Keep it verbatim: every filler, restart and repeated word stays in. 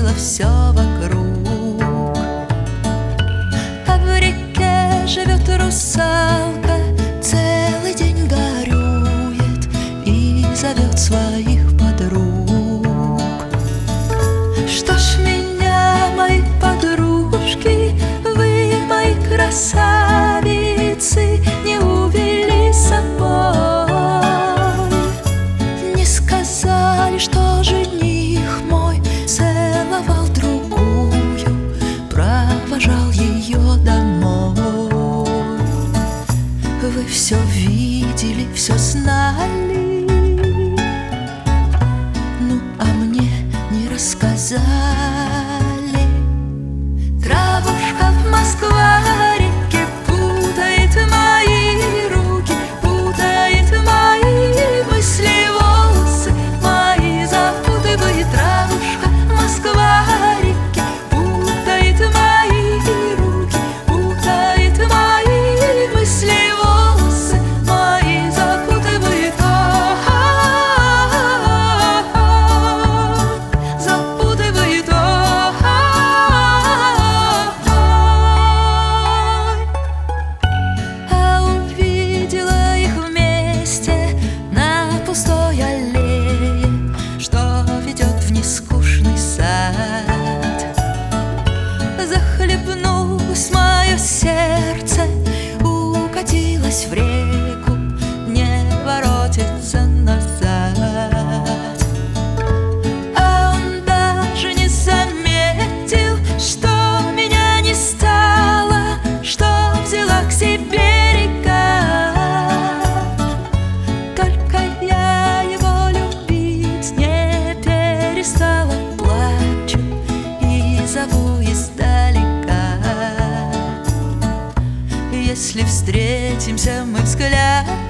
увидела все вокруг. А в реке живет русалка, целый день горюет и зовет своих подруг. Что ж меня, мои подружки, вы, мои красавицы, не увели с собой? Не сказали, что жених мой целовал другую, провожал ее домой. Вы все видели, все знали, ну а мне не рассказали. Травушка в Москва-реке путает мои руки, путает мои мысли, волосы мои запутывает. Травушка в Москва-реке путает мои руки, путает мои мысли, волосы мои запутывает. Запутывает. А увидела их вместе на пустой аллее, что ведет в нескучный сад. Захлебнулось мое сердце, укатилось в реку, не воротится назад. А он даже не заметил, что меня не стало, что взяла к себе река. Только я его любить не перестала, плачу и зову издалека. Если встретимся мы взглядом,